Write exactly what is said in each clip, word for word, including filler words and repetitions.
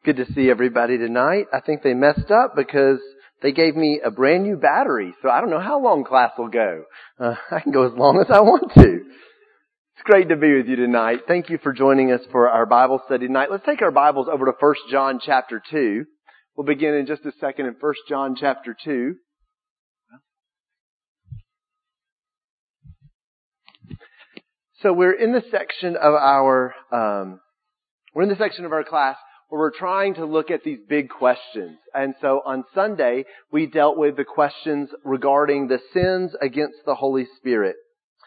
Good to see everybody tonight. I think they messed up because they gave me a brand new battery, so I don't know how long class will go. Uh, I can go as long as I want to. It's great to be with you tonight. Thank you for joining us for our Bible study tonight. Let's take our Bibles over to First John chapter two. We'll begin in just a second in First John chapter two. So we're in the section of our um, we're in the section of our class where we're trying to look at these big questions. And so on Sunday, we dealt with the questions regarding the sins against the Holy Spirit.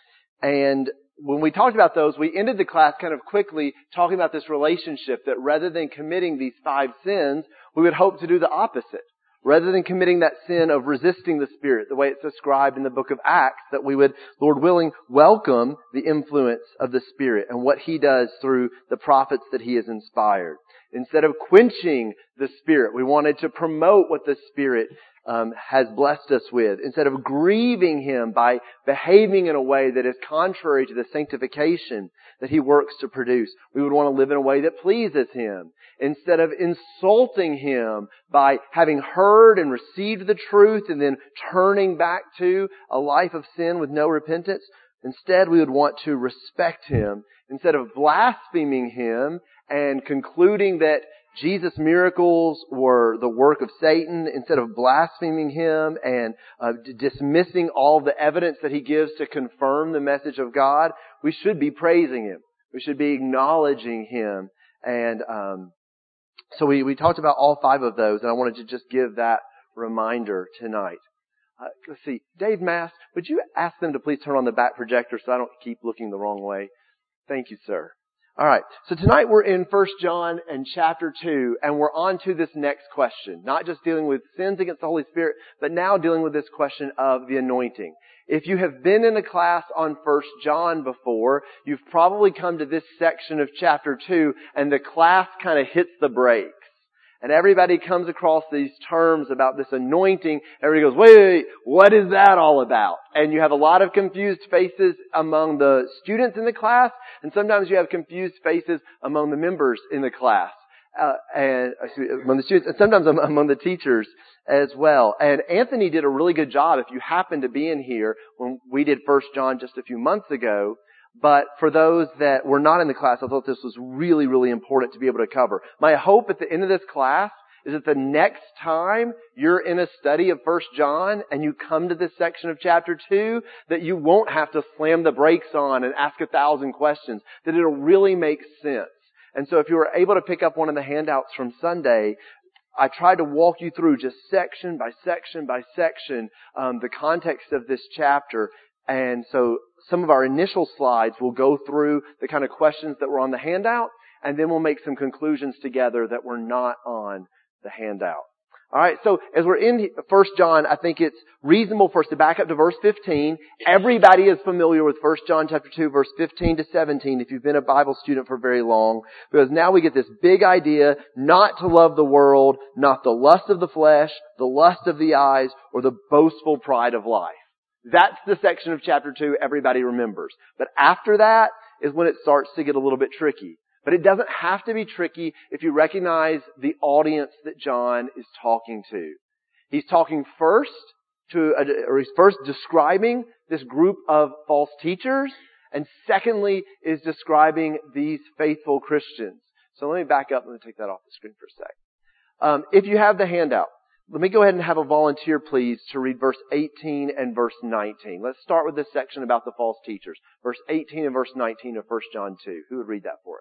And when we talked about those, we ended the class kind of quickly talking about this relationship that rather than committing these five sins, we would hope to do the opposite. Rather than committing that sin of resisting the Spirit, the way it's described in the book of Acts, that we would, Lord willing, welcome the influence of the Spirit and what He does through the prophets that He has inspired. Instead of quenching the Spirit, we wanted to promote what the Spirit um, has blessed us with. Instead of grieving Him by behaving in a way that is contrary to the sanctification that He works to produce, we would want to live in a way that pleases Him. Instead of insulting Him by having heard and received the truth and then turning back to a life of sin with no repentance, instead we would want to respect Him. Instead of blaspheming Him and concluding that Jesus' miracles were the work of Satan, instead of blaspheming Him and uh, d- dismissing all the evidence that He gives to confirm the message of God, we should be praising Him. We should be acknowledging Him. And um, so we, we talked about all five of those, and I wanted to just give that reminder tonight. Uh, let's see. Dave Mast, would you ask them to please turn on the back projector so I don't keep looking the wrong way? Thank you, sir. All right. So tonight we're in First John and chapter two, and we're on to this next question. Not just dealing with sins against the Holy Spirit, but now dealing with this question of the anointing. If you have been in a class on First John before, you've probably come to this section of chapter two, and the class kind of hits the brakes. And everybody comes across these terms about this anointing. Everybody goes, wait, wait, wait, what is that all about? And you have a lot of confused faces among the students in the class, and sometimes you have confused faces among the members in the class, uh, and excuse me, among the students, and sometimes among the teachers as well. And Anthony did a really good job. If you happen to be in here when we did First John just a few months ago. But for those that were not in the class, I thought this was really, really important to be able to cover. My hope at the end of this class is that the next time you're in a study of First John and you come to this section of chapter two, that you won't have to slam the brakes on and ask a thousand questions, that it'll really make sense. And so if you were able to pick up one of the handouts from Sunday, I tried to walk you through just section by section by section um, the context of this chapter. And so some of our initial slides will go through the kind of questions that were on the handout, and then we'll make some conclusions together that were not on the handout. All right, so as we're in First John, I think it's reasonable for us to back up to verse fifteen. Everybody is familiar with First John chapter two, verse fifteen to seventeen, if you've been a Bible student for very long, because now we get this big idea not to love the world, not the lust of the flesh, the lust of the eyes, or the boastful pride of life. That's the section of chapter two everybody remembers. But after that is when it starts to get a little bit tricky. But it doesn't have to be tricky if you recognize the audience that John is talking to. He's talking first to, or he's first describing this group of false teachers, and secondly is describing these faithful Christians. So let me back up. Let me take that off the screen for a sec. Um, if you have the handout, let me go ahead and have a volunteer, please, to read verse eighteen and verse nineteen. Let's start with this section about the false teachers. Verse eighteen and verse nineteen of First John two. Who would read that for us?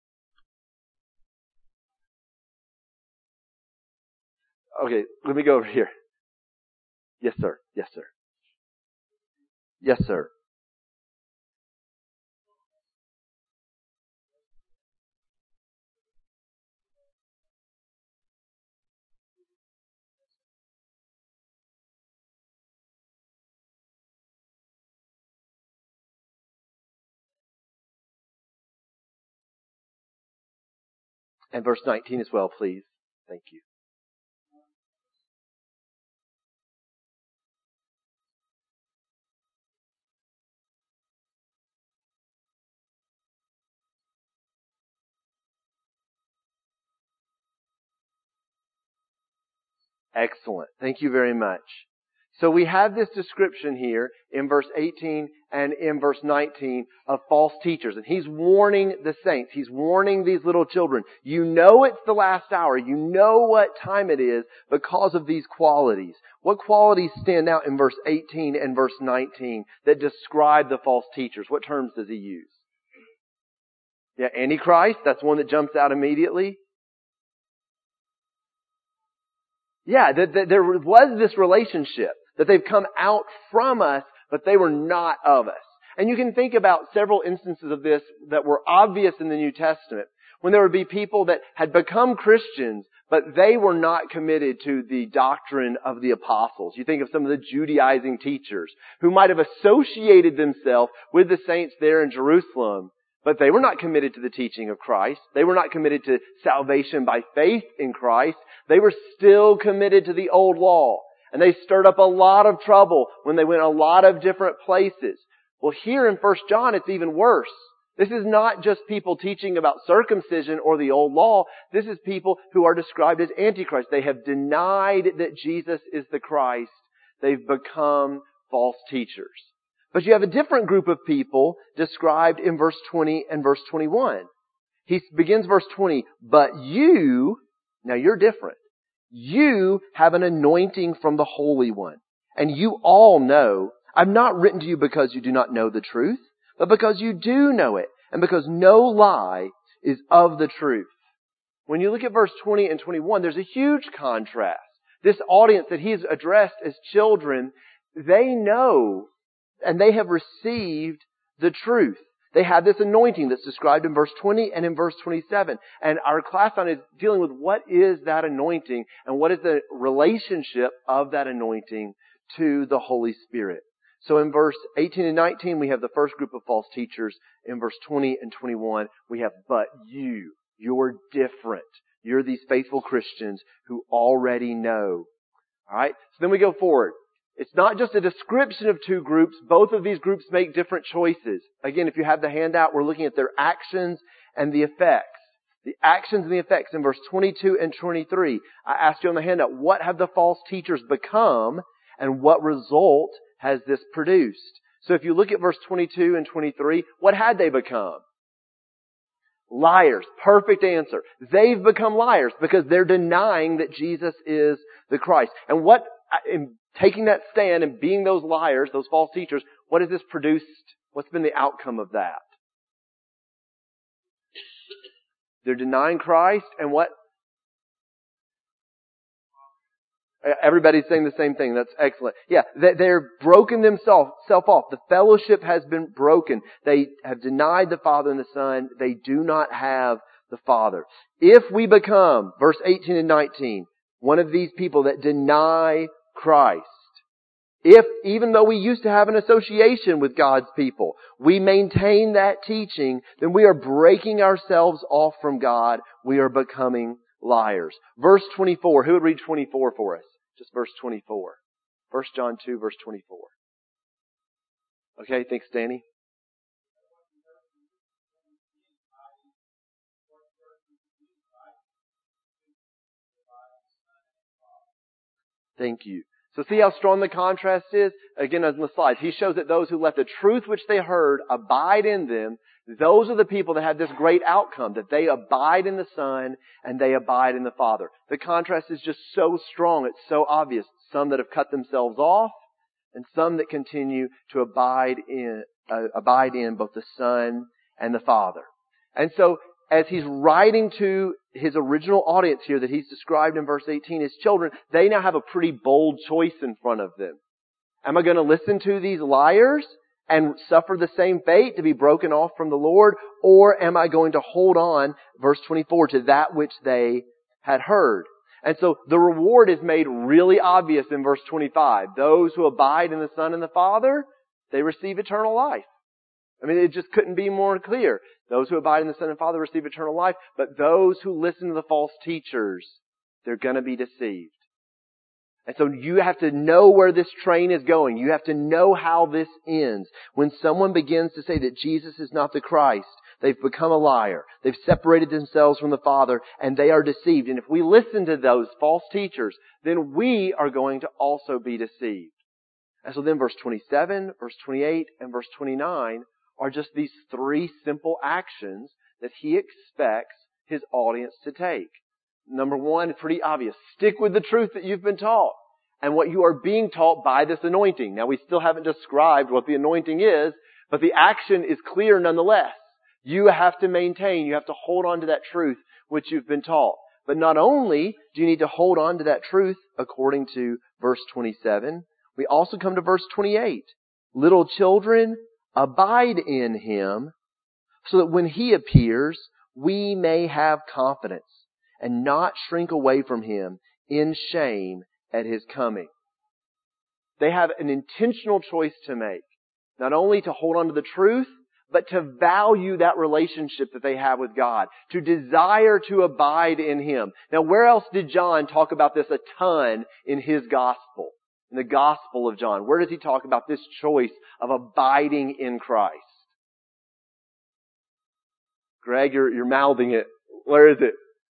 Okay, let me go over here. Yes, sir. Yes, sir. Yes, sir. And verse nineteen as well, please. Thank you. Excellent. Thank you very much. So we have this description here in verse eighteen and in verse nineteen of false teachers. And he's warning the saints. He's warning these little children. You know it's the last hour. You know what time it is because of these qualities. What qualities stand out in verse eighteen and verse nineteen that describe the false teachers? What terms does he use? Yeah, Antichrist. That's one that jumps out immediately. Yeah, that, that there was this relationship. That they've come out from us, but they were not of us. And you can think about several instances of this that were obvious in the New Testament. When there would be people that had become Christians, but they were not committed to the doctrine of the apostles. You think of some of the Judaizing teachers who might have associated themselves with the saints there in Jerusalem, but they were not committed to the teaching of Christ. They were not committed to salvation by faith in Christ. They were still committed to the old law. And they stirred up a lot of trouble when they went a lot of different places. Well, here in First John, it's even worse. This is not just people teaching about circumcision or the old law. This is people who are described as Antichrist. They have denied that Jesus is the Christ. They've become false teachers. But you have a different group of people described in verse twenty and verse twenty-one. He begins verse twenty, but you, now you're different. You have an anointing from the Holy One. And you all know, I've not written to you because you do not know the truth, but because you do know it, and because no lie is of the truth. When you look at verse twenty and twenty-one, there's a huge contrast. This audience that he's addressed as children, they know and they have received the truth. They have this anointing that's described in verse twenty and in verse twenty-seven. And our class on is dealing with what is that anointing and what is the relationship of that anointing to the Holy Spirit. So in verse eighteen and nineteen, we have the first group of false teachers. In verse twenty and twenty-one, we have, but you, you're different. You're these faithful Christians who already know. All right? So then we go forward. It's not just a description of two groups. Both of these groups make different choices. Again, if you have the handout, we're looking at their actions and the effects. The actions and the effects in verse twenty-two and twenty-three. I asked you on the handout, what have the false teachers become and what result has this produced? So if you look at verse twenty-two and twenty-three, what had they become? Liars. Perfect answer. They've become liars because they're denying that Jesus is the Christ. And what, in taking that stand and being those liars, those false teachers, what has this produced? What's been the outcome of that? They're denying Christ and what? Everybody's saying the same thing. That's excellent. Yeah, they're broken themselves off. The fellowship has been broken. They have denied the Father and the Son. They do not have the Father. If we become, verse eighteen and nineteen, one of these people that deny Christ, if, even though we used to have an association with God's people, we maintain that teaching, then we are breaking ourselves off from God. We are becoming liars. Verse twenty-four. Who would read twenty-four for us? Just verse twenty-four. First John two, verse twenty-four. Okay, thanks, Danny. Thank you. So see how strong the contrast is? Again, as in the slides, he shows that those who let the truth which they heard abide in them, those are the people that have this great outcome, that they abide in the Son and they abide in the Father. The contrast is just so strong, it's so obvious. Some that have cut themselves off and some that continue to abide in, uh, abide in both the Son and the Father. And so, as he's writing to his original audience here that he's described in verse eighteen, his children, they now have a pretty bold choice in front of them. Am I going to listen to these liars and suffer the same fate to be broken off from the Lord? Or am I going to hold on, verse twenty-four, to that which they had heard? And so the reward is made really obvious in verse twenty-five. Those who abide in the Son and the Father, they receive eternal life. I mean, it just couldn't be more clear. Those who abide in the Son and Father receive eternal life, but those who listen to the false teachers, they're going to be deceived. And so you have to know where this train is going. You have to know how this ends. When someone begins to say that Jesus is not the Christ, They've become a liar. They've separated themselves from the Father, and they are deceived. And if we listen to those false teachers, then we are going to also be deceived. And so then verse twenty-seven, verse twenty-eight, and verse twenty-nine are just these three simple actions that he expects his audience to take. Number one, pretty obvious. Stick with the truth that you've been taught and what you are being taught by this anointing. Now, we still haven't described what the anointing is, but the action is clear nonetheless. You have to maintain, you have to hold on to that truth which you've been taught. But not only do you need to hold on to that truth according to verse twenty-seven, we also come to verse twenty-eight. Little children, abide in Him, so that when He appears, we may have confidence and not shrink away from Him in shame at His coming. They have an intentional choice to make. Not only to hold on to the truth, but to value that relationship that they have with God. To desire to abide in Him. Now, where else did John talk about this a ton in his gospel? In the Gospel of John. Where does he talk about this choice of abiding in Christ? Greg, you're, you're mouthing it. Where is it?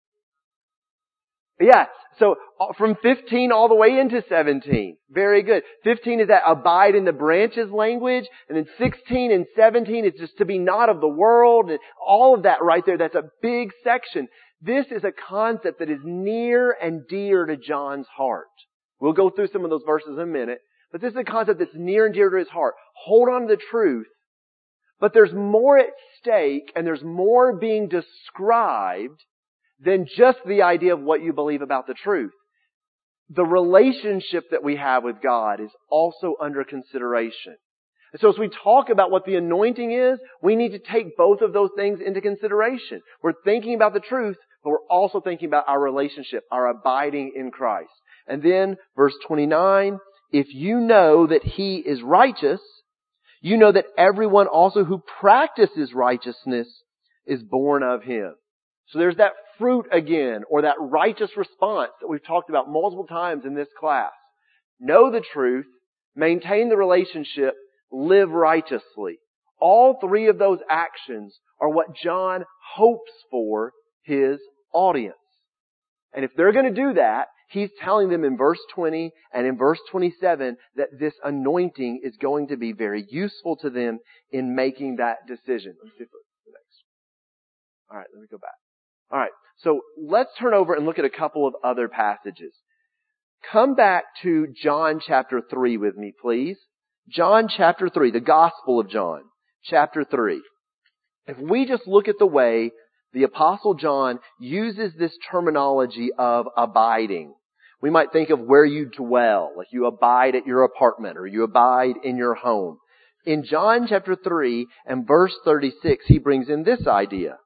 Yes. So from fifteen all the way into seventeen. Very good. fifteen is that abide in the branches language. And then sixteen and seventeen is just to be not of the world. And all of that right there, that's a big section. This is a concept that is near and dear to John's heart. We'll go through some of those verses in a minute. But this is a concept that's near and dear to his heart. Hold on to the truth. But there's more at stake and there's more being described than just the idea of what you believe about the truth. The relationship that we have with God is also under consideration. And so as we talk about what the anointing is, we need to take both of those things into consideration. We're thinking about the truth, but we're also thinking about our relationship, our abiding in Christ. And then verse twenty-nine, if you know that He is righteous, you know that everyone also who practices righteousness is born of Him. So there's that fruit again, or that righteous response that we've talked about multiple times in this class. Know the truth, maintain the relationship, live righteously. All three of those actions are what John hopes for his audience. And if they're going to do that, he's telling them in verse twenty and in verse twenty-seven that this anointing is going to be very useful to them in making that decision. Let's see if the next. All right, let me go back. All right, so let's turn over and look at a couple of other passages. Come back to John chapter three with me, please. John chapter three, the Gospel of John, chapter three. If we just look at the way the Apostle John uses this terminology of abiding, we might think of where you dwell, like you abide at your apartment or you abide in your home. In John chapter three and verse thirty-six, he brings in this idea.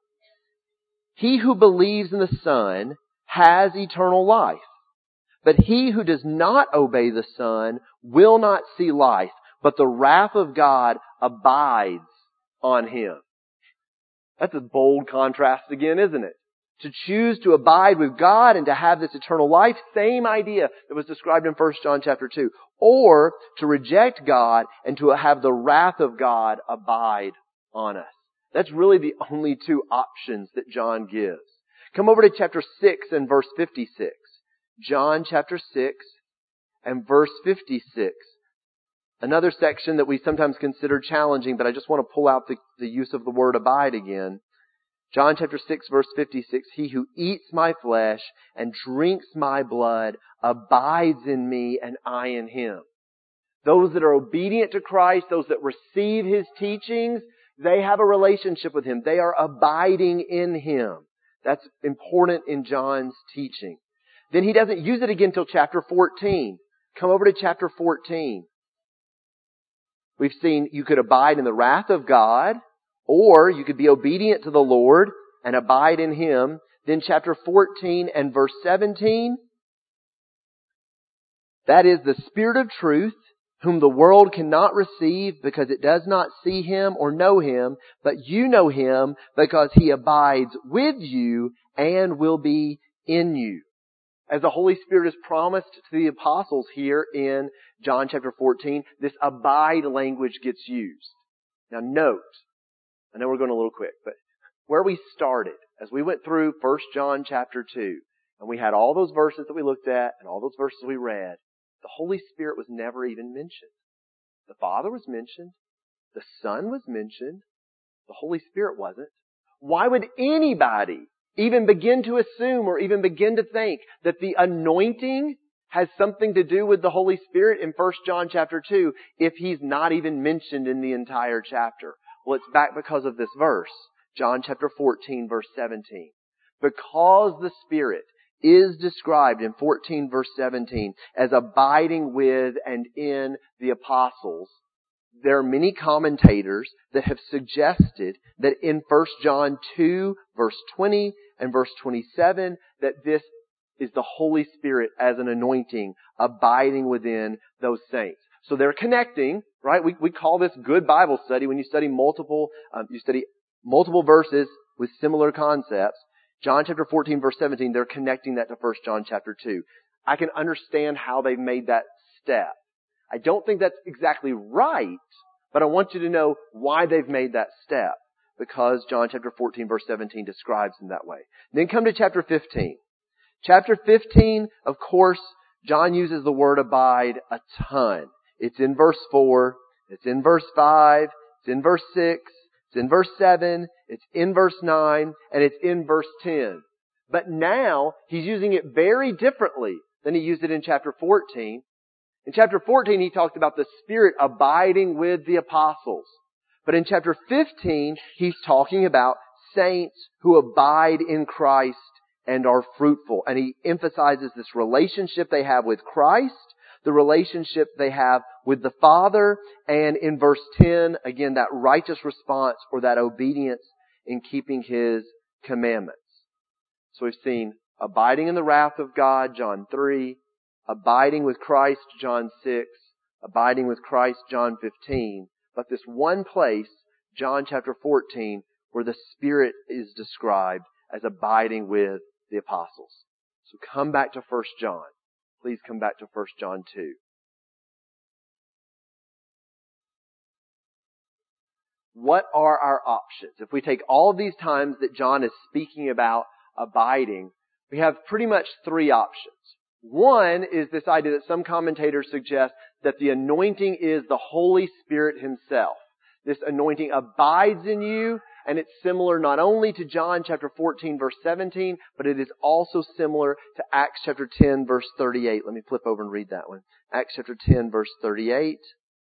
He who believes in the Son has eternal life, but he who does not obey the Son will not see life, but the wrath of God abides on him. That's a bold contrast again, isn't it? To choose to abide with God and to have this eternal life, same idea that was described in First John chapter two. Or to reject God and to have the wrath of God abide on us. That's really the only two options that John gives. Come over to chapter six and verse fifty-six. John chapter six and verse fifty-six. Another section that we sometimes consider challenging, but I just want to pull out the, the use of the word abide again. John chapter six verse fifty-six, he who eats my flesh and drinks my blood abides in me and I in him. Those that are obedient to Christ, those that receive His teachings, they have a relationship with Him. They are abiding in Him. That's important in John's teaching. Then he doesn't use it again until chapter fourteen. Come over to chapter fourteen. We've seen you could abide in the wrath of God, or you could be obedient to the Lord and abide in Him. Then chapter fourteen and verse seventeen. That is the Spirit of truth, whom the world cannot receive because it does not see Him or know Him, but you know Him because He abides with you and will be in you. As the Holy Spirit is promised to the apostles here in John chapter fourteen, this abide language gets used. Now note, I know we're going a little quick, but where we started, as we went through First John chapter two, and we had all those verses that we looked at and all those verses we read, the Holy Spirit was never even mentioned. The Father was mentioned. The Son was mentioned. The Holy Spirit wasn't. Why would anybody even begin to assume or even begin to think that the anointing has something to do with the Holy Spirit in First John chapter two if He's not even mentioned in the entire chapter? Well, it's back because of this verse. John chapter fourteen, verse seventeen. Because the Spirit is described in fourteen verse seventeen as abiding with and in the apostles, there are many commentators that have suggested that in First John two verse twenty and verse twenty-seven that this is the Holy Spirit as an anointing abiding within those saints. So they're connecting, right? We we call this good Bible study when you study multiple um, you study multiple verses with similar concepts. John chapter fourteen verse seventeen, they're connecting that to First John chapter two. I can understand how they've made that step. I don't think that's exactly right, but I want you to know why they've made that step. Because John chapter fourteen verse seventeen describes them that way. Then come to chapter fifteen. Chapter fifteen, of course, John uses the word abide a ton. It's in verse four, it's in verse five, it's in verse six, it's in verse seven, it's in verse nine, and it's in verse ten. But now, he's using it very differently than he used it in chapter fourteen. In chapter fourteen, he talked about the Spirit abiding with the apostles. But in chapter fifteen, he's talking about saints who abide in Christ and are fruitful. And he emphasizes this relationship they have with Christ, the relationship they have with the Father, and in verse ten, again, that righteous response or that obedience in keeping His commandments. So we've seen abiding in the wrath of God, John three, abiding with Christ, John six, abiding with Christ, John fifteen, but this one place, John chapter fourteen, where the Spirit is described as abiding with the apostles. So come back to First John. Please come back to First John two. What are our options? If we take all of these times that John is speaking about abiding, we have pretty much three options. One is this idea that some commentators suggest that the anointing is the Holy Spirit Himself. This anointing abides in you, and it's similar not only to John chapter fourteen verse seventeen, but it is also similar to Acts chapter ten verse thirty-eight. Let me flip over and read that one. Acts chapter ten verse thirty-eight.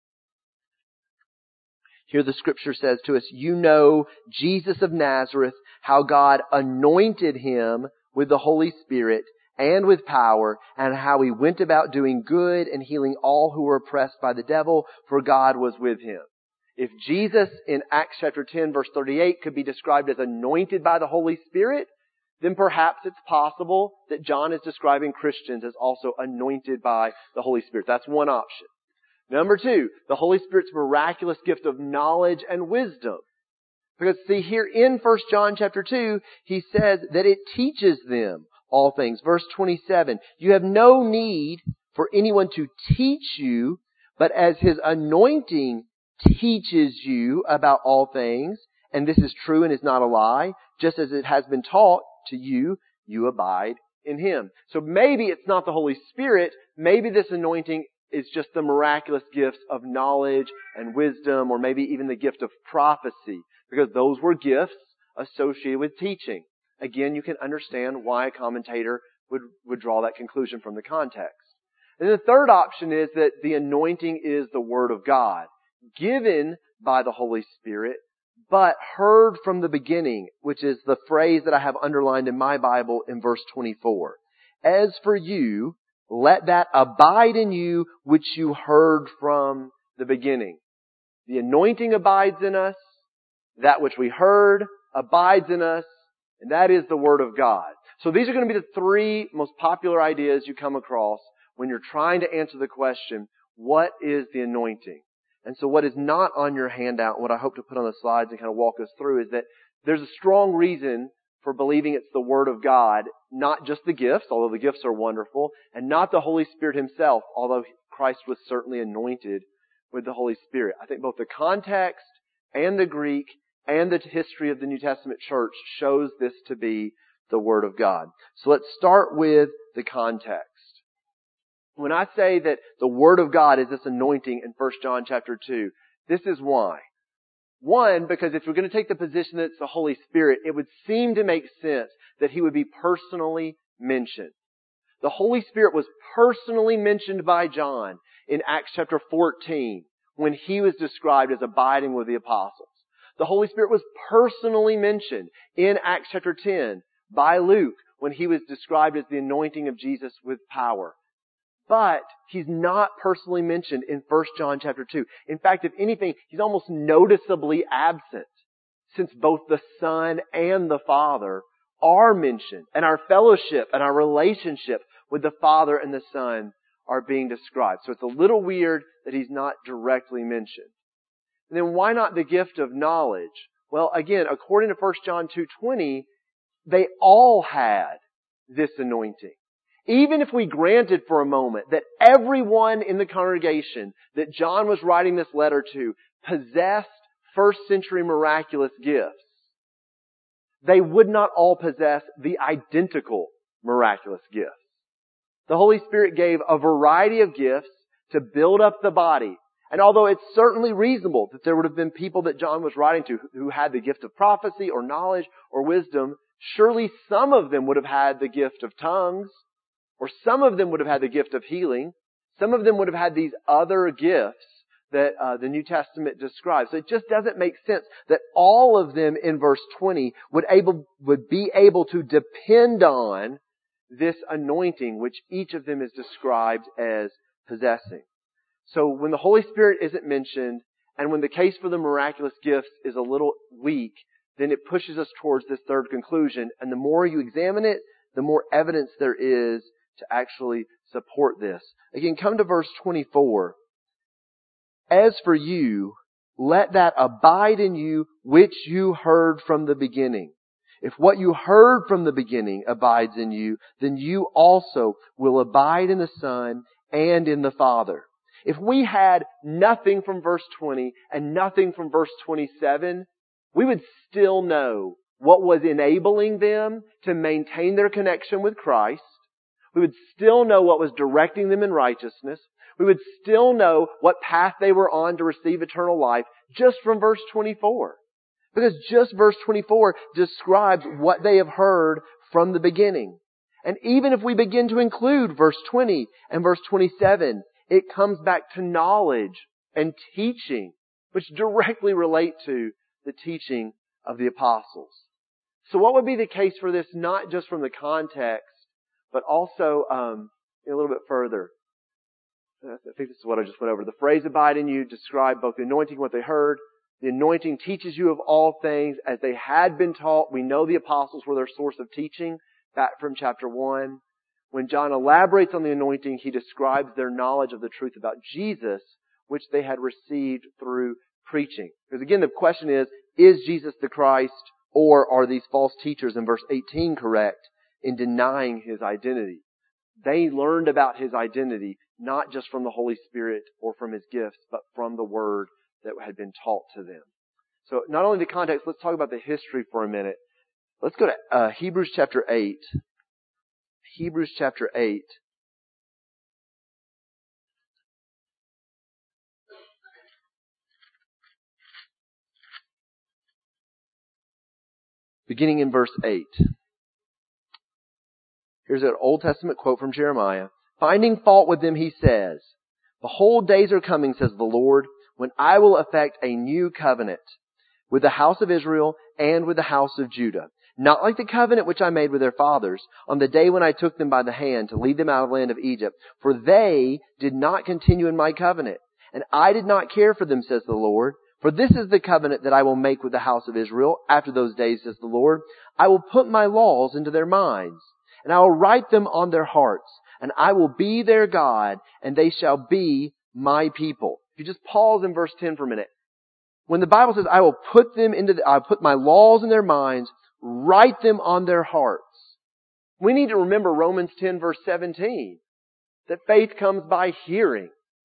Here the scripture says to us, "You know Jesus of Nazareth, how God anointed Him with the Holy Spirit and with power, and how He went about doing good and healing all who were oppressed by the devil, for God was with Him." If Jesus in Acts chapter ten verse thirty-eight could be described as anointed by the Holy Spirit, then perhaps it's possible that John is describing Christians as also anointed by the Holy Spirit. That's one option. Number two, the Holy Spirit's miraculous gift of knowledge and wisdom. Because see, here in First John chapter two, he says that it teaches them all things. Verse twenty-seven, "You have no need for anyone to teach you, but as His anointing teaches you about all things, and this is true and is not a lie, just as it has been taught to you, you abide in Him." So maybe it's not the Holy Spirit, maybe this anointing is just the miraculous gifts of knowledge and wisdom, or maybe even the gift of prophecy, because those were gifts associated with teaching. Again, you can understand why a commentator would, would draw that conclusion from the context. And the third option is that the anointing is the Word of God, given by the Holy Spirit, but heard from the beginning, which is the phrase that I have underlined in my Bible in verse twenty-four. "As for you, let that abide in you which you heard from the beginning." The anointing abides in us. That which we heard abides in us. And that is the Word of God. So these are going to be the three most popular ideas you come across when you're trying to answer the question, what is the anointing? And so what is not on your handout, what I hope to put on the slides and kind of walk us through, is that there's a strong reason for believing it's the Word of God, not just the gifts, although the gifts are wonderful, and not the Holy Spirit Himself, although Christ was certainly anointed with the Holy Spirit. I think both the context and the Greek and the history of the New Testament church shows this to be the Word of God. So let's start with the context. When I say that the Word of God is this anointing in First John chapter two, this is why. One, because if we're going to take the position that it's the Holy Spirit, it would seem to make sense that He would be personally mentioned. The Holy Spirit was personally mentioned by John in Acts chapter fourteen when he was described as abiding with the apostles. The Holy Spirit was personally mentioned in Acts chapter ten by Luke when he was described as the anointing of Jesus with power. But He's not personally mentioned in First John chapter two. In fact, if anything, He's almost noticeably absent, since both the Son and the Father are mentioned, and our fellowship and our relationship with the Father and the Son are being described. So it's a little weird that He's not directly mentioned. And then why not the gift of knowledge? Well, again, according to First John two twenty, they all had this anointing. Even if we granted for a moment that everyone in the congregation that John was writing this letter to possessed first century miraculous gifts, they would not all possess the identical miraculous gifts. The Holy Spirit gave a variety of gifts to build up the body. And although it's certainly reasonable that there would have been people that John was writing to who had the gift of prophecy or knowledge or wisdom, surely some of them would have had the gift of tongues, or some of them would have had the gift of healing. Some of them would have had these other gifts that uh, the New Testament describes. So it just doesn't make sense that all of them in verse twenty would able would be able to depend on this anointing, which each of them is described as possessing. So when the Holy Spirit isn't mentioned, and when the case for the miraculous gifts is a little weak, then it pushes us towards this third conclusion. And the more you examine it, the more evidence there is to actually support this. Again, come to verse twenty-four. As for you, let that abide in you which you heard from the beginning. If what you heard from the beginning abides in you, then you also will abide in the Son and in the Father. If we had nothing from verse twenty and nothing from verse twenty-seven, we would still know what was enabling them to maintain their connection with Christ. We would still know what was directing them in righteousness. We would still know what path they were on to receive eternal life just from verse twenty-four. Because just verse twenty-four describes what they have heard from the beginning. And even if we begin to include verse twenty and verse twenty-seven, it comes back to knowledge and teaching, which directly relate to the teaching of the apostles. So what would be the case for this, not just from the context, but also um, a little bit further? I think this is what I just went over. The phrase abide in you described both the anointing and what they heard. The anointing teaches you of all things as they had been taught. We know the apostles were their source of teaching back from chapter one. When John elaborates on the anointing, he describes their knowledge of the truth about Jesus, which they had received through preaching. Because again, the question is, is Jesus the Christ, or are these false teachers in verse eighteen correct in denying His identity? They learned about His identity not just from the Holy Spirit or from His gifts, but from the Word that had been taught to them. So not only the context, let's talk about the history for a minute. Let's go to uh, Hebrews chapter eight. Hebrews chapter eight. Beginning in verse eight. Here's an Old Testament quote from Jeremiah. Finding fault with them, he says, "Behold, days are coming, says the Lord, when I will effect a new covenant with the house of Israel and with the house of Judah. Not like the covenant which I made with their fathers on the day when I took them by the hand to lead them out of the land of Egypt. For they did not continue in my covenant, and I did not care for them, says the Lord. For this is the covenant that I will make with the house of Israel after those days, says the Lord. I will put my laws into their minds, and I will write them on their hearts, and I will be their God, and they shall be my people." If you just pause in verse ten for a minute. When the Bible says, I will put them into, the, I'll put my laws in their minds, write them on their hearts. We need to remember Romans ten verse seventeen. That faith comes by hearing.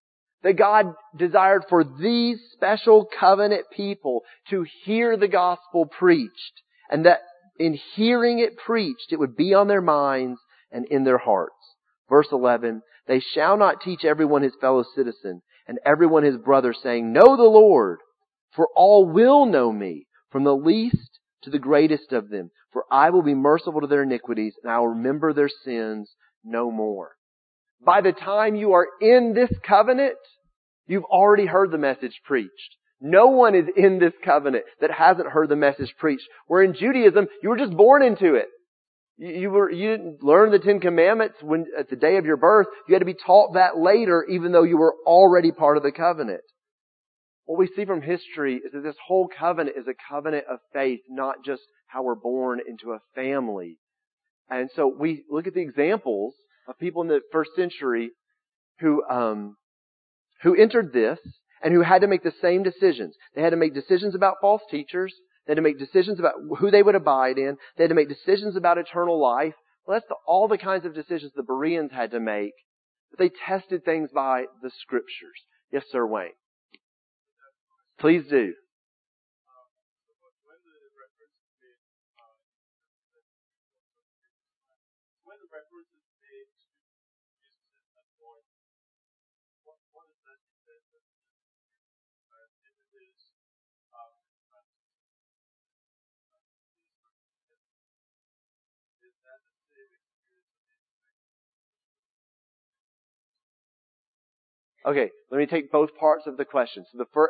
That God desired for these special covenant people to hear the gospel preached, and that in hearing it preached, it would be on their minds and in their hearts. Verse eleven, they shall not teach everyone his fellow citizen and everyone his brother, saying, know the Lord, for all will know me, from the least to the greatest of them. For I will be merciful to their iniquities, and I will remember their sins no more. By the time you are in this covenant, you've already heard the message preached. No one is in this covenant that hasn't heard the message preached. Where in Judaism, you were just born into it. You, you were, you didn't learn the Ten Commandments when, at the day of your birth. You had to be taught that later, even though you were already part of the covenant. What we see from history is that this whole covenant is a covenant of faith, not just how we're born into a family. And so we look at the examples of people in the first century who, um, who entered this and who had to make the same decisions. They had to make decisions about false teachers. They had to make decisions about who they would abide in. They had to make decisions about eternal life. Well, that's the, all the kinds of decisions the Bereans had to make. But they tested things by the Scriptures. Yes, sir, Wayne. Please do. Okay, let me take both parts of the question. So the fir-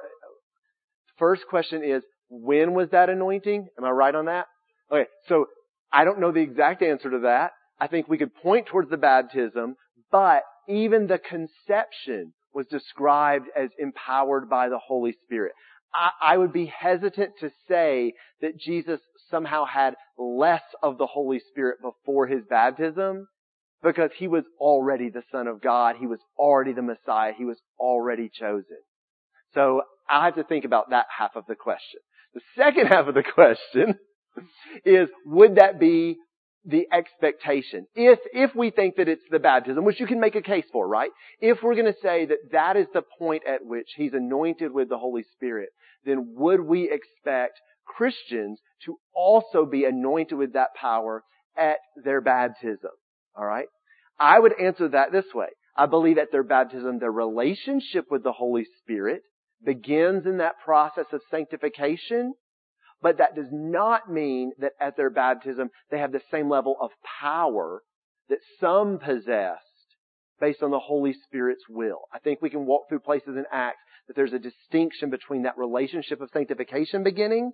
first question is, when was that anointing? Am I right on that? Okay, so I don't know the exact answer to that. I think we could point towards the baptism, but even the conception was described as empowered by the Holy Spirit. I, I would be hesitant to say that Jesus somehow had less of the Holy Spirit before his baptism, because he was already the Son of God. He was already the Messiah. He was already chosen. So I have to think about that half of the question. The second half of the question is, would that be the expectation? If, if we think that it's the baptism, which you can make a case for, right? If we're going to say that that is the point at which he's anointed with the Holy Spirit, then would we expect Christians to also be anointed with that power at their baptism? All right? I would answer that this way. I believe at their baptism, their relationship with the Holy Spirit begins in that process of sanctification, but that does not mean that at their baptism they have the same level of power that some possessed based on the Holy Spirit's will. I think we can walk through places in Acts that there's a distinction between that relationship of sanctification beginning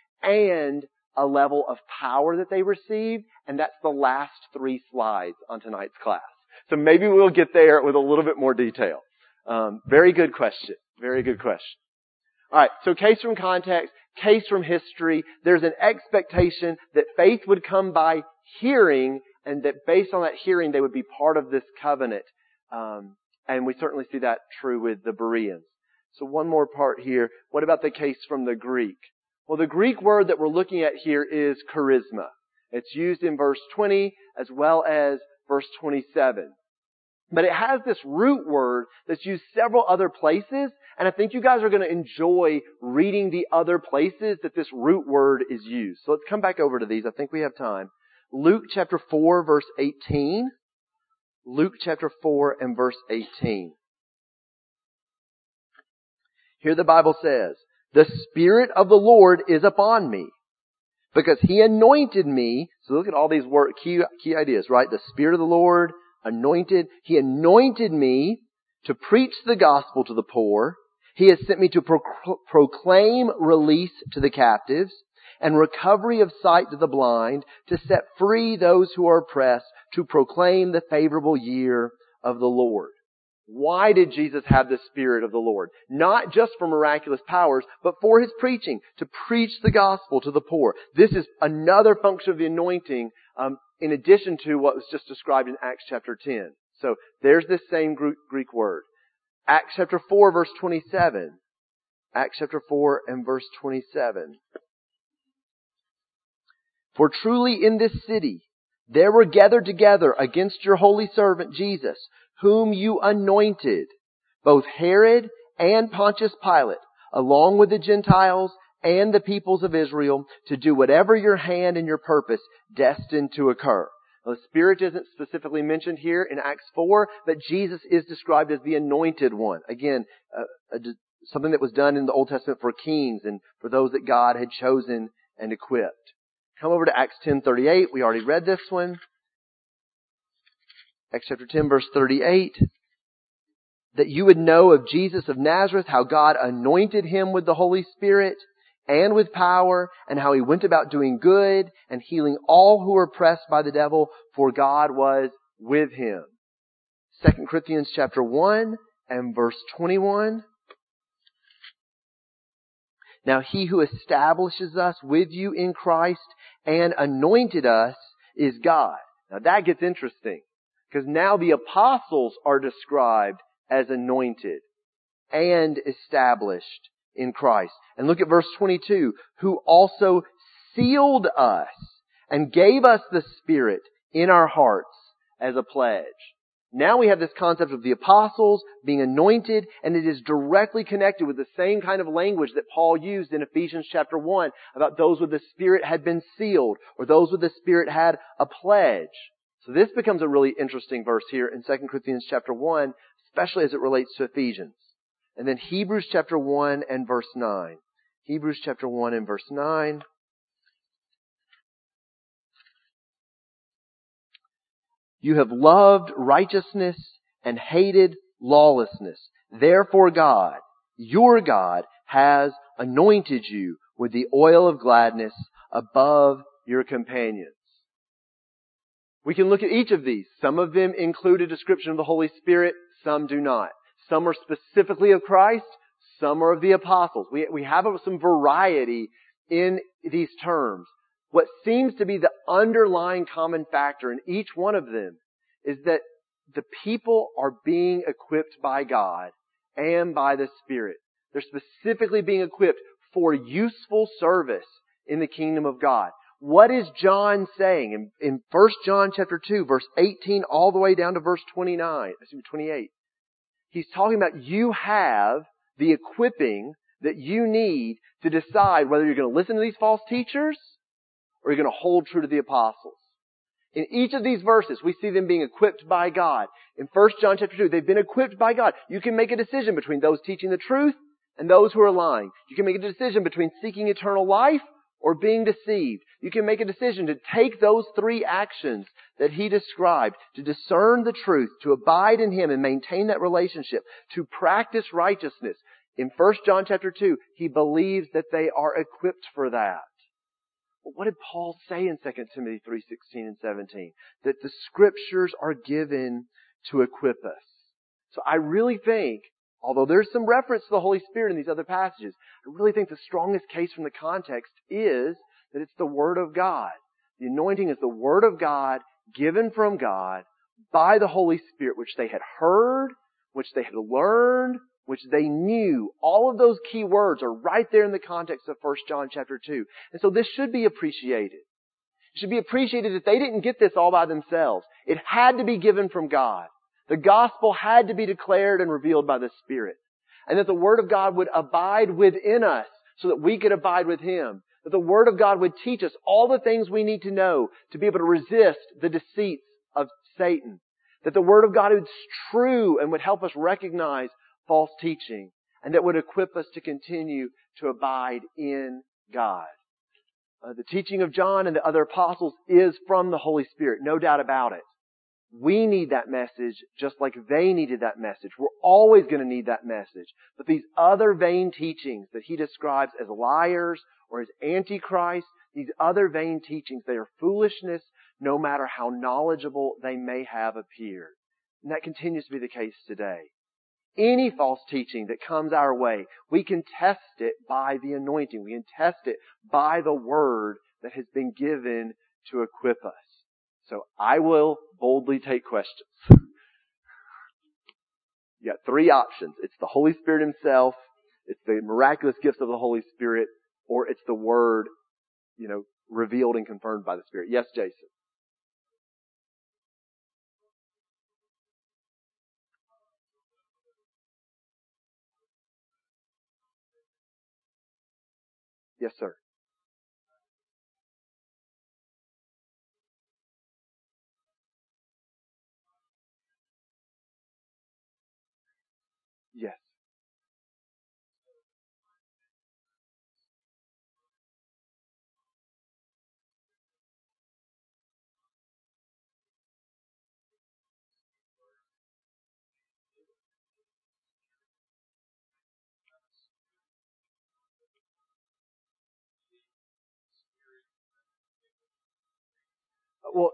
and a level of power that they received, and that's the last three slides on tonight's class. So maybe we'll get there with a little bit more detail. Um, very good question. Very good question. All right, so case from context, case from history. There's an expectation that faith would come by hearing, and that based on that hearing, they would be part of this covenant. Um, and we certainly see that true with the Bereans. So one more part here. What about the case from the Greek? Well, the Greek word that we're looking at here is charisma. It's used in verse twenty as well as verse twenty-seven. But it has this root word that's used several other places, and I think you guys are going to enjoy reading the other places that this root word is used. So let's come back over to these. I think we have time. Luke chapter four, verse eighteen. Luke chapter four and verse eighteen. Here the Bible says, the Spirit of the Lord is upon me, because He anointed me. So look at all these word, key, key ideas, right? The Spirit of the Lord, anointed. He anointed me to preach the gospel to the poor. He has sent me to pro- proclaim release to the captives and recovery of sight to the blind, to set free those who are oppressed, to proclaim the favorable year of the Lord. Why did Jesus have the Spirit of the Lord? Not just for miraculous powers, but for His preaching, to preach the gospel to the poor. This is another function of the anointing, um, in addition to what was just described in Acts chapter ten. So there's this same Greek word. Acts chapter four, verse twenty-seven. Acts chapter four and verse twenty-seven. For truly in this city there were gathered together against your holy servant Jesus, whom you anointed, both Herod and Pontius Pilate, along with the Gentiles and the peoples of Israel, to do whatever your hand and your purpose destined to occur. Now, the Spirit isn't specifically mentioned here in Acts four, but Jesus is described as the anointed one. Again, uh, a, something that was done in the Old Testament for kings and for those that God had chosen and equipped. Come over to Acts ten thirty-eight. We already read this one. Acts chapter ten, verse thirty-eight. That you would know of Jesus of Nazareth, how God anointed him with the Holy Spirit and with power, and how he went about doing good and healing all who were oppressed by the devil, for God was with him. Second Corinthians chapter one and verse twenty-one. Now he who establishes us with you in Christ and anointed us is God. Now that gets interesting, because now the apostles are described as anointed and established in Christ. And look at verse twenty-two. Who also sealed us and gave us the Spirit in our hearts as a pledge. Now we have this concept of the apostles being anointed, and it is directly connected with the same kind of language that Paul used in Ephesians chapter one about those with the Spirit had been sealed, or those with the Spirit had a pledge. So this becomes a really interesting verse here in Second Corinthians chapter one, especially as it relates to Ephesians. And then Hebrews chapter one and verse nine. Hebrews chapter one and verse nine. You have loved righteousness and hated lawlessness. Therefore God, your God, has anointed you with the oil of gladness above your companions. We can look at each of these. Some of them include a description of the Holy Spirit. Some do not. Some are specifically of Christ. Some are of the apostles. We, we have some variety in these terms. What seems to be the underlying common factor in each one of them is that the people are being equipped by God and by the Spirit. They're specifically being equipped for useful service in the kingdom of God. What is John saying in, in First John chapter two, verse eighteen, all the way down to verse twenty-nine, excuse me, twenty-eight? He's talking about you have the equipping that you need to decide whether you're going to listen to these false teachers or you're going to hold true to the apostles. In each of these verses, we see them being equipped by God. In First John chapter two, they've been equipped by God. You can make a decision between those teaching the truth and those who are lying. You can make a decision between seeking eternal life or being deceived. You can make a decision to take those three actions that he described, to discern the truth, to abide in him and maintain that relationship, to practice righteousness. In First John chapter two, he believes that they are equipped for that. But what did Paul say in Second Timothy three sixteen and seventeen? That the Scriptures are given to equip us. So I really think, although there's some reference to the Holy Spirit in these other passages, I really think the strongest case from the context is that it's the Word of God. The anointing is the Word of God, given from God, by the Holy Spirit, which they had heard, which they had learned, which they knew. All of those key words are right there in the context of First John chapter two. And so this should be appreciated. It should be appreciated that they didn't get this all by themselves. It had to be given from God. The gospel had to be declared and revealed by the Spirit. And that the Word of God would abide within us so that we could abide with Him. That the Word of God would teach us all the things we need to know to be able to resist the deceits of Satan. That the Word of God is true and would help us recognize false teaching. And that would equip us to continue to abide in God. Uh, the teaching of John and the other apostles is from the Holy Spirit, no doubt about it. We need that message just like they needed that message. We're always going to need that message. But these other vain teachings that he describes as liars or as antichrist, these other vain teachings, they are foolishness no matter how knowledgeable they may have appeared. And that continues to be the case today. Any false teaching that comes our way, we can test it by the anointing. We can test it by the Word that has been given to equip us. So I will boldly take questions. You got three options. It's the Holy Spirit Himself, it's the miraculous gifts of the Holy Spirit, or it's the Word, you know, revealed and confirmed by the Spirit. Yes, Jason? Yes, sir. Yes. Well,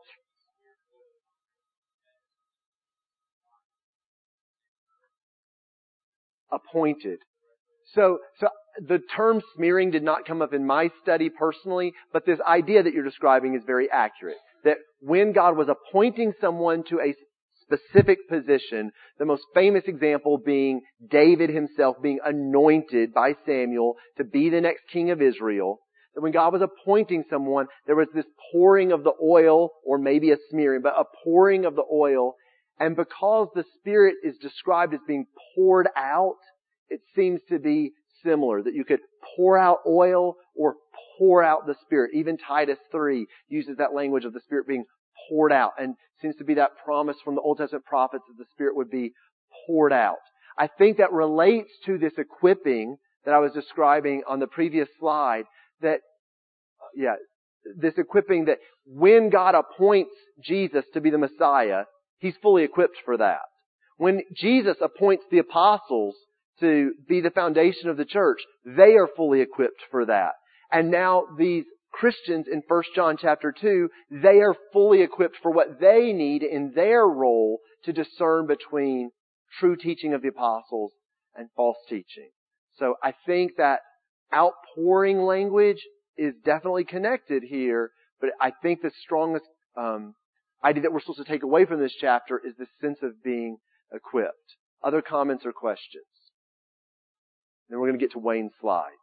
appointed. So, so the term smearing did not come up in my study personally, but this idea that you're describing is very accurate. That when God was appointing someone to a specific position, the most famous example being David himself being anointed by Samuel to be the next king of Israel, that when God was appointing someone, there was this pouring of the oil, or maybe a smearing, but a pouring of the oil. And because the Spirit is described as being poured out, it seems to be similar, that you could pour out oil or pour out the Spirit. Even Titus three uses that language of the Spirit being poured out, and seems to be that promise from the Old Testament prophets that the Spirit would be poured out. I think that relates to this equipping that I was describing on the previous slide, that, yeah, this equipping that when God appoints Jesus to be the Messiah, He's fully equipped for that. When Jesus appoints the apostles to be the foundation of the church, they are fully equipped for that. And now these Christians in First John chapter two, they are fully equipped for what they need in their role to discern between true teaching of the apostles and false teaching. So I think that outpouring language is definitely connected here, but I think the strongest um, idea that we're supposed to take away from this chapter is this sense of being equipped. Other comments or questions? Then we're going to get to Wayne's slides.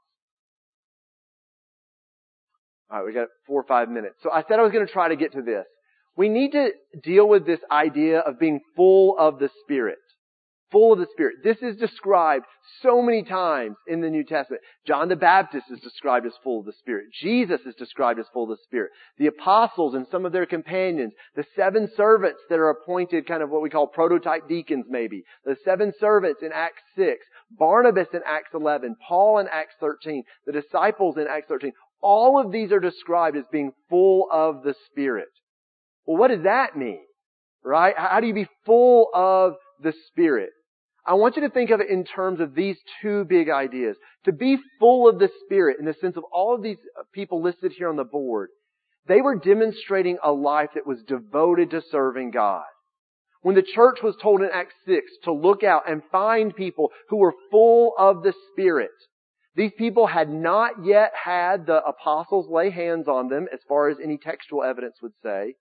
All right, we got four or five minutes. So I said I was going to try to get to this. We need to deal with this idea of being full of the Spirit. Full of the Spirit. This is described so many times in the New Testament. John the Baptist is described as full of the Spirit. Jesus is described as full of the Spirit. The apostles and some of their companions. The seven servants that are appointed, kind of what we call prototype deacons maybe. The seven servants in Acts six. Barnabas in Acts eleven. Paul in Acts thirteen. The disciples in Acts thirteen. All of these are described as being full of the Spirit. Well, what does that mean? Right? How do you be full of the Spirit? I want you to think of it in terms of these two big ideas. To be full of the Spirit, in the sense of all of these people listed here on the board, they were demonstrating a life that was devoted to serving God. When the church was told in Acts six to look out and find people who were full of the Spirit, these people had not yet had the apostles lay hands on them, as far as any textual evidence would say.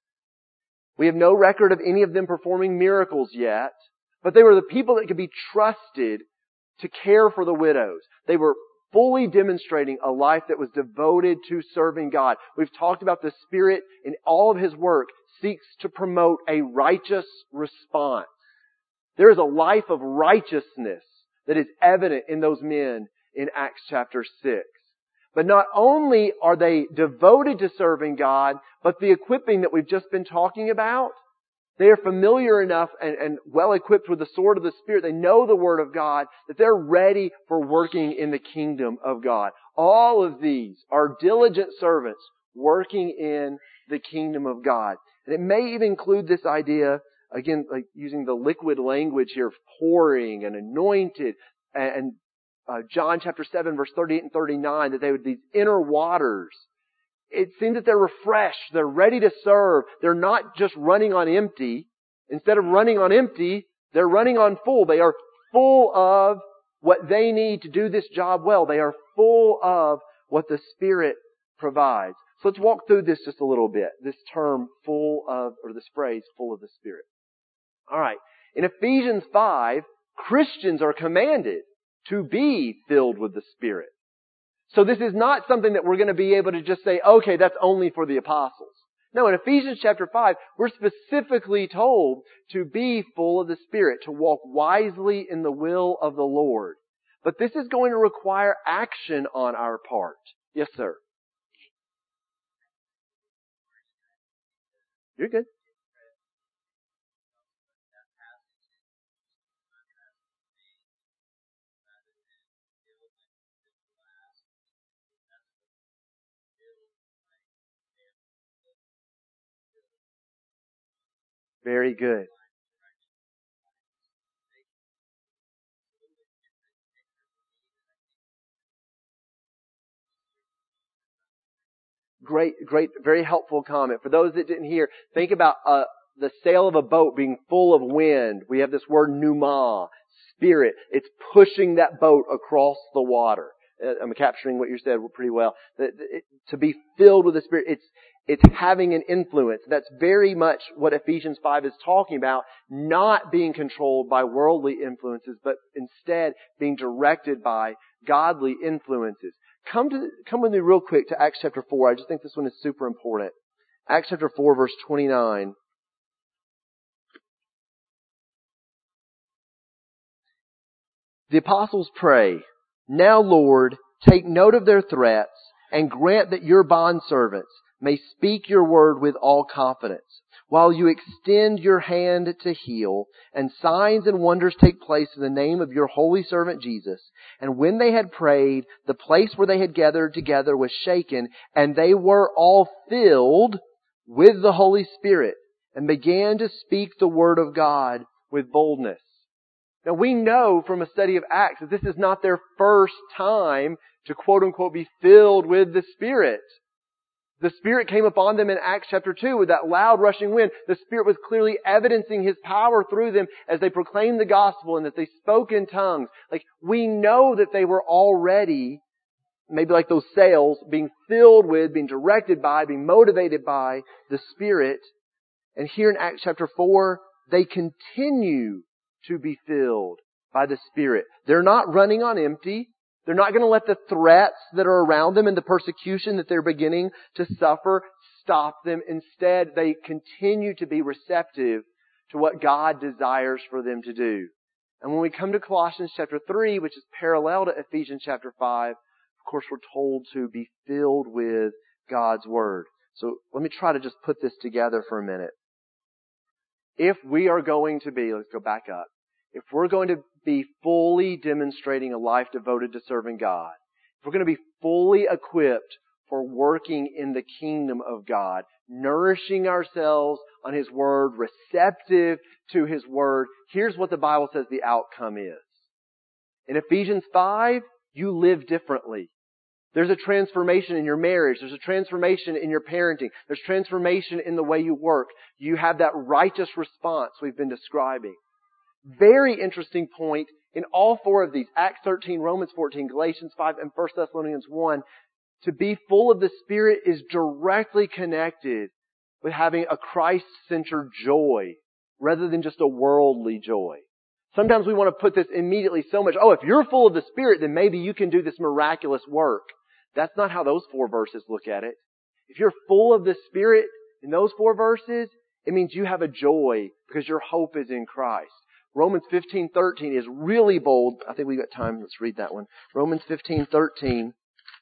We have no record of any of them performing miracles yet. But they were the people that could be trusted to care for the widows. They were fully demonstrating a life that was devoted to serving God. We've talked about the Spirit in all of His work seeks to promote a righteous response. There is a life of righteousness that is evident in those men in Acts chapter six. But not only are they devoted to serving God, but the equipping that we've just been talking about, they are familiar enough and, and well equipped with the sword of the Spirit. They know the Word of God, that they're ready for working in the kingdom of God. All of these are diligent servants working in the kingdom of God. And it may even include this idea, again, like using the liquid language here of pouring and anointed, and uh, John chapter seven verse thirty-eight and thirty-nine, that they would be these inner waters. It seems that they're refreshed. They're ready to serve. They're not just running on empty. Instead of running on empty, they're running on full. They are full of what they need to do this job well. They are full of what the Spirit provides. So let's walk through this just a little bit. This term, full of, or this phrase, full of the Spirit. All right. In Ephesians five, Christians are commanded to be filled with the Spirit. So this is not something that we're going to be able to just say, okay, that's only for the apostles. No, in Ephesians chapter five, we're specifically told to be full of the Spirit, to walk wisely in the will of the Lord. But this is going to require action on our part. Yes, sir. You're good. Very good. Great, great, very helpful comment. For those that didn't hear, think about uh, the sail of a boat being full of wind. We have this word pneuma, spirit. It's pushing that boat across the water. Uh, I'm capturing what you said pretty well. That it, to be filled with the Spirit, it's it's having an influence. That's very much what Ephesians five is talking about. Not being controlled by worldly influences, but instead being directed by godly influences. Come to, come with me real quick to Acts chapter four. I just think this one is super important. Acts chapter four verse twenty-nine. The apostles pray, "Now Lord, take note of their threats and grant that your bondservants may speak your word with all confidence, while you extend your hand to heal, and signs and wonders take place in the name of your holy servant Jesus." And when they had prayed, the place where they had gathered together was shaken, and they were all filled with the Holy Spirit, and began to speak the word of God with boldness. Now we know from a study of Acts that this is not their first time to quote unquote be filled with the Spirit. The Spirit came upon them in Acts chapter two with that loud rushing wind. The Spirit was clearly evidencing His power through them as they proclaimed the gospel and that they spoke in tongues. Like, we know that they were already, maybe like those sails, being filled with, being directed by, being motivated by the Spirit. And here in Acts chapter four, they continue to be filled by the Spirit. They're not running on empty. They're not going to let the threats that are around them and the persecution that they're beginning to suffer stop them. Instead, they continue to be receptive to what God desires for them to do. And when we come to Colossians chapter three, which is parallel to Ephesians chapter five, of course we're told to be filled with God's Word. So let me try to just put this together for a minute. If we are going to be, let's go back up. If we're going to be fully demonstrating a life devoted to serving God, if we're going to be fully equipped for working in the kingdom of God, nourishing ourselves on His Word, receptive to His Word, here's what the Bible says the outcome is. In Ephesians five, you live differently. There's a transformation in your marriage. There's a transformation in your parenting. There's transformation in the way you work. You have that righteous response we've been describing. Very interesting point in all four of these, Acts thirteen, Romans fourteen, Galatians five, and First Thessalonians one, to be full of the Spirit is directly connected with having a Christ-centered joy rather than just a worldly joy. Sometimes we want to put this immediately so much, oh, if you're full of the Spirit, then maybe you can do this miraculous work. That's not how those four verses look at it. If you're full of the Spirit in those four verses, it means you have a joy because your hope is in Christ. Romans fifteen thirteen is really bold. I think we've got time. Let's read that one. Romans fifteen thirteen.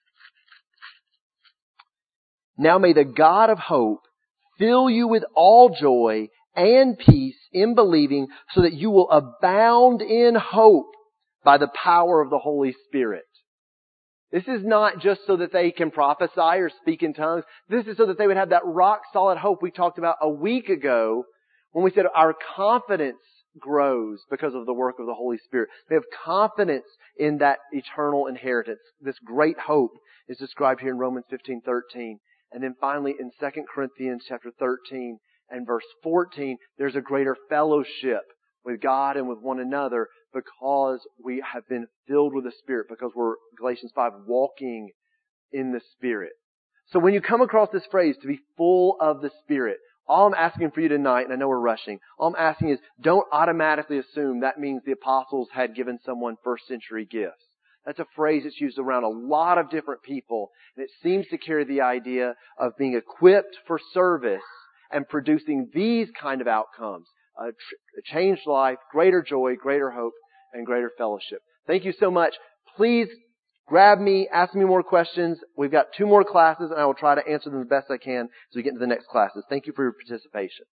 Now may the God of hope fill you with all joy and peace in believing, so that you will abound in hope by the power of the Holy Spirit. This is not just so that they can prophesy or speak in tongues. This is so that they would have that rock solid hope we talked about a week ago when we said our confidence grows because of the work of the Holy Spirit. They have confidence in that eternal inheritance. This great hope is described here in Romans fifteen thirteen. And then finally in Second Corinthians chapter thirteen and verse fourteen, there's a greater fellowship with God and with one another because we have been filled with the Spirit, because we're, Galatians five, walking in the Spirit. So when you come across this phrase, to be full of the Spirit, all I'm asking for you tonight, and I know we're rushing, all I'm asking is don't automatically assume that means the apostles had given someone first century gifts. That's a phrase that's used around a lot of different people, and it seems to carry the idea of being equipped for service and producing these kind of outcomes. A, tr- a changed life, greater joy, greater hope, and greater fellowship. Thank you so much. Please grab me, ask me more questions. We've got two more classes, and I will try to answer them the best I can as we get into the next classes. Thank you for your participation.